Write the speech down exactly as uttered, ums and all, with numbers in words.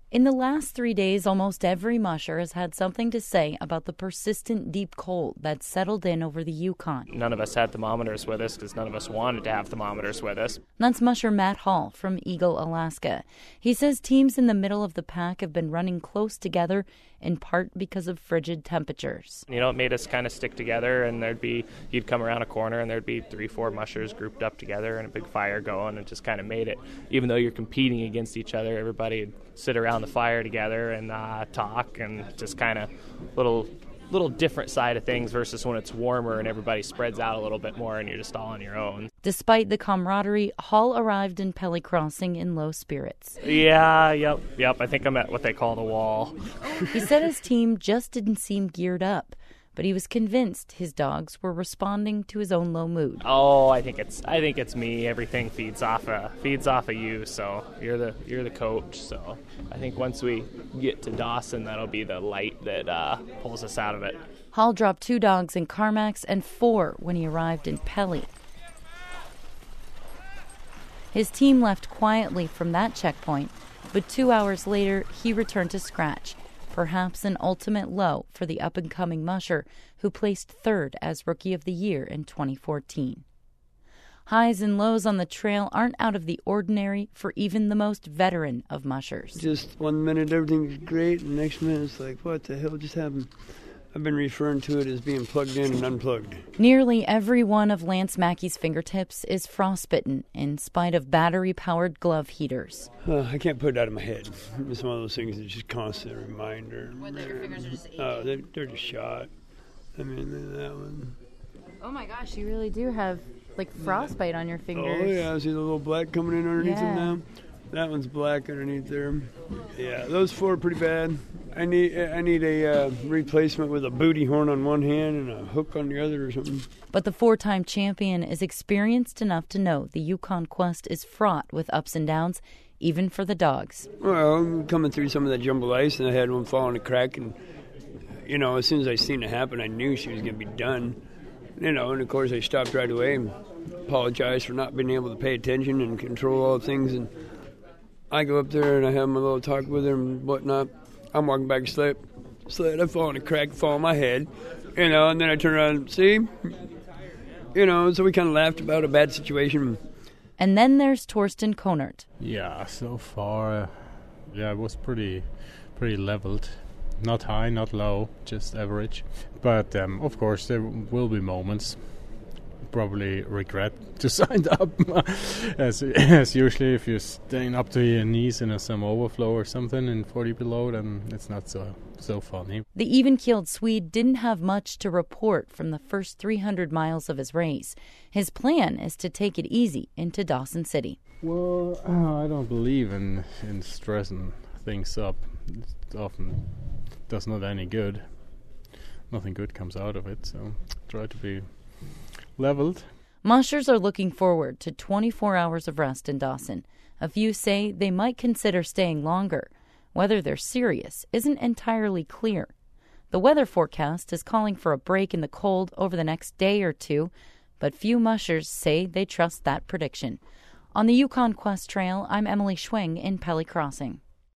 In the last three days, almost every musher has had something to say about the persistent deep cold that's settled in over the Yukon. None of us had thermometers with us because none of us wanted to have thermometers with us. That's musher Matt Hall from Eagle, Alaska. He says teams in the middle of the pack have been running close together in part because of frigid temperatures. You know, it made us kind of stick together, and there'd be, you'd come around a corner and there'd be three, four mushers grouped up together and a big fire going, and just kind of made it, even though you're competing against each other, everybody would sit around the fire together and uh, talk, and just kind of little little different side of things versus when it's warmer and everybody spreads out a little bit more and you're just all on your own. Despite the camaraderie, Hall arrived in Pelly Crossing in low spirits. Yeah, yep, yep. I think I'm at what they call the wall. He said his team just didn't seem geared up, but he was convinced his dogs were responding to his own low mood. Oh, I think it's I think it's me. Everything feeds off of feeds off of you. So you're the you're the coach. So I think once we get to Dawson, that'll be the light that uh, pulls us out of it. Hall dropped two dogs in Carmacks and four when he arrived in Pelly. His team left quietly from that checkpoint, but two hours later he returned to scratch. Perhaps an ultimate low for the up-and-coming musher who placed third as Rookie of the Year in twenty fourteen. Highs and lows on the trail aren't out of the ordinary for even the most veteran of mushers. Just one minute everything's great, and the next minute it's like, what the hell just happened? I've been referring to it as being plugged in and unplugged. Nearly every one of Lance Mackey's fingertips is frostbitten in spite of battery-powered glove heaters. Uh, I can't put it out of my head. It's one of those things that's just constant reminder. Whether your fingers are just aching. Oh, they're, they're just shot. I mean, that one. Oh my gosh, you really do have like frostbite on your fingers. Oh yeah, I see the little black coming in underneath yeah. them now. That one's black underneath there. Yeah, those four are pretty bad. I need I need a uh, replacement with a booty horn on one hand and a hook on the other or something. But the four-time champion is experienced enough to know the Yukon Quest is fraught with ups and downs, even for the dogs. Well, coming through some of that jumbled ice, and I had one fall in a crack, and you know, as soon as I seen it happen, I knew she was going to be done. You know, and of course I stopped right away and apologized for not being able to pay attention and control all things. And I go up there and I have my little talk with her and whatnot. I'm walking back sled, sled. I fall in a crack, fall on my head, you know, and then I turn around and see, you know, so we kind of laughed about a bad situation. And then there's Torsten Konert. Yeah, so far, uh, yeah, it was pretty, pretty leveled. Not high, not low, just average. But um, of course, there will be moments. Probably regret to sign up, as as usually if you're staying up to your knees in a, some overflow or something in forty below, then it's not so so funny. The even-keeled Swede didn't have much to report from the first three hundred miles of his race. His plan is to take it easy into Dawson City. Well, uh, I don't believe in in stressing things up. It often does not any good. Nothing good comes out of it, so try to be leveled. Mushers are looking forward to twenty-four hours of rest in Dawson. A few say they might consider staying longer. Whether they're serious isn't entirely clear. The weather forecast is calling for a break in the cold over the next day or two, but few mushers say they trust that prediction. On the Yukon Quest Trail, I'm Emily Schwing in Pelly Crossing.